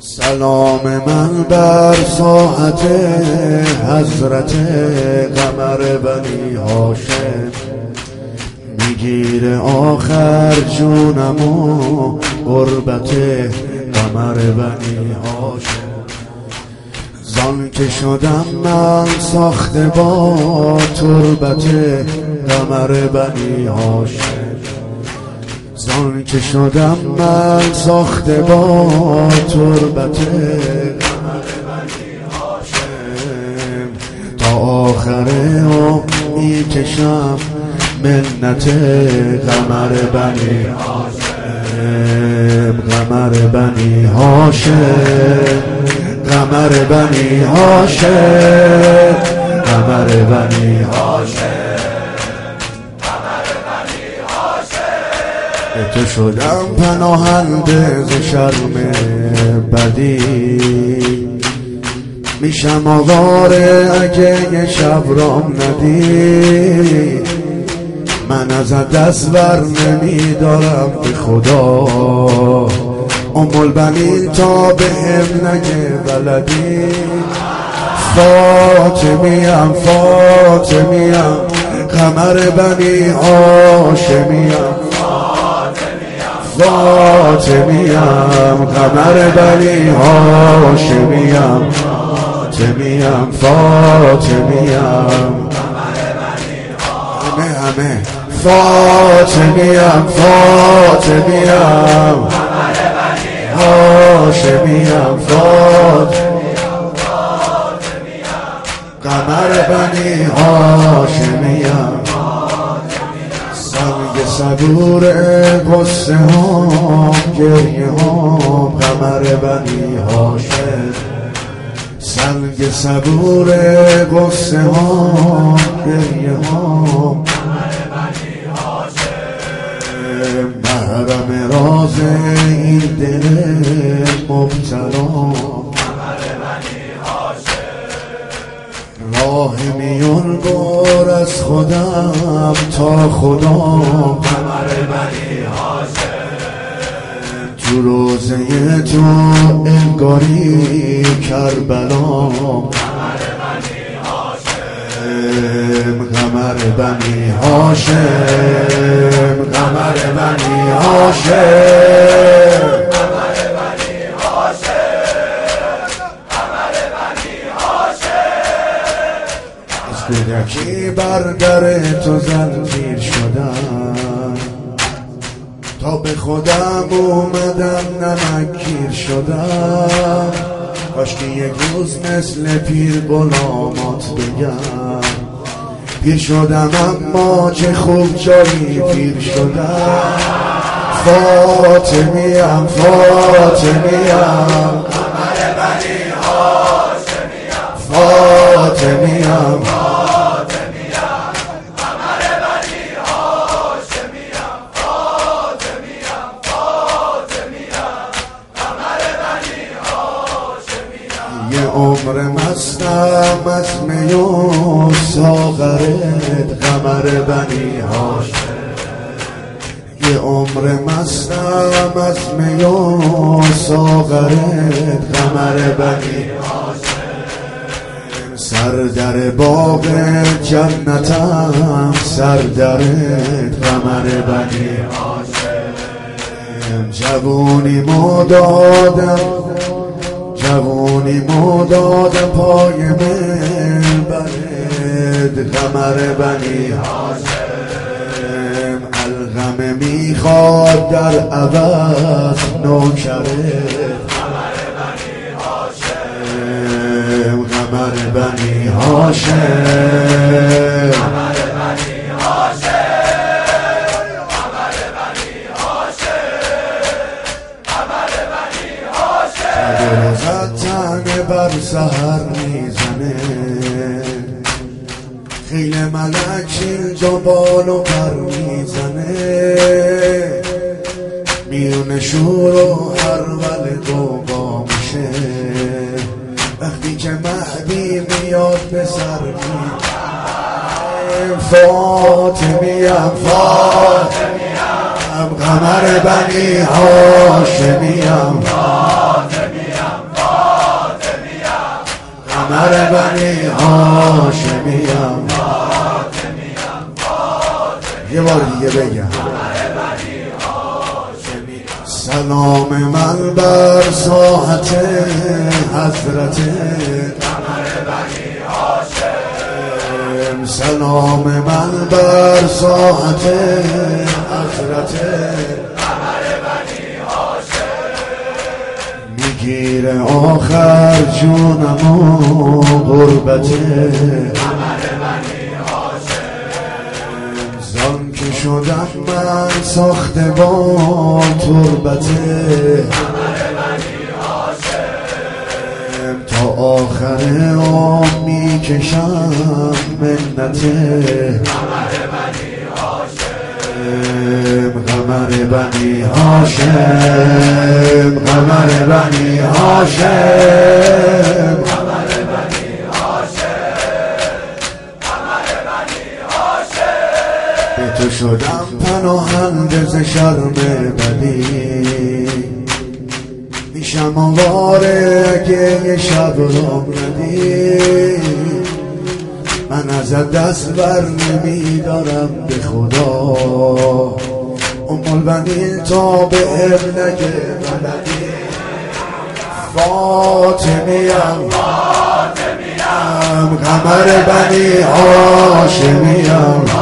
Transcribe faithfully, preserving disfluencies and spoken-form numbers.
سلام من بر ساعت حضرت قمر بنی هاشم، میگیره آخر جونمو غربت قمر بنی هاشم. زان که شدم من ساخته با تربت قمر بنی هاشم، زان که شدم من ساخته با تربت قمر بنی هاشم. تا آخر عمری کشم منت قمر بنی هاشم، قمر بنی هاشم، قمر بنی هاشم، قمر بنی هاشم. تو شدم پناهنده ز شرم بدی، میشم آواره اگه یه شب رام ندی. من ازت دست بر نمیدارم به خدا، ام البنین تا به هم نگه بلدی. فاطمیم فاطمیم قمر بنی هاشمیم، فاطمیم قمر بنی هاشمیم، فاطمیم فاطمیم همه همه فاطمیم فاطمیم هاشمیم، قمر بنی هاشمیم. سنگ صبور قصه ها گریه ها قمر بنی هاشم، سنگ صبور قصه ها گریه ها قمر بنی هاشم. محرم راز این دل مبتلا قمر بنی هاشم. راه میون بر از خودم تا خدا قمر بنی هاشم. تو روزه تو انگاری کربلا قمر بنی هاشم، قمر بنی هاشم، قمر بنی هاشم، قمر بنی هاشم، قمر بنی هاشم. از کودکی بر در تو زنجیر شدم، تا به خودم اومدم نمکگیر شدم. کاشکی یک روز مثل پیر غلامات بگم، پیر شدم اما چه خوب جایی پیر شدم. فاطمیم فاطمیم قمر بنی هاشمیم، فاطمیم یه عمر مستم از می و ساغرت قمر بنی هاشم، یه عمر مستم از می و ساغرت قمر بنی هاشم. سر در باغ جنتم سر درت قمر بنی هاشم. جوونی مو دادم جوونی مو دادم پای منبرت قمر بنی هاشم. الغم میخواد در عوض نوکرت قمر بنی هاشم، قمر بنی هاشم، قمر بنی هاشم، قمر بنی هاشم، قمر بنی هاشم. تنه بر سحر میزنه، خیل ملک اینجا بال و پر میزنه. میون شور و هرول گوگا میشه، وقتی که مهدی میاد به سر میزنه. فاطمیم فاطمیم قمر بنی هاشمیم، فاطمیم قمر بنی هاشمیم. یه بار دیگه بگم سلام من بر ساحت حضرت قمر بنی هاشم. سلام من بر ساحت حضرت قمر بنی هاشم. میگیره آخر جونم و غربت قمر بنی هاشم. زان که شدم من ساخته با تربت قمر بنی هاشم. تا آخر عمر میکشم منت قمر بنی هاشم. قمر بنی هاشم. قمر بنی هاشم. قمر بنی هاشم. قمر بنی هاشم. به تو شدم پناهنده ز شرم بدی، میشم آواره اگه یه شب را ندی. من ازت دست بر نمیدارم به خدا، ام البنین تا به اب نگه بلدی. فاطمیم فاطمیم. قمر بنی هاشمیم.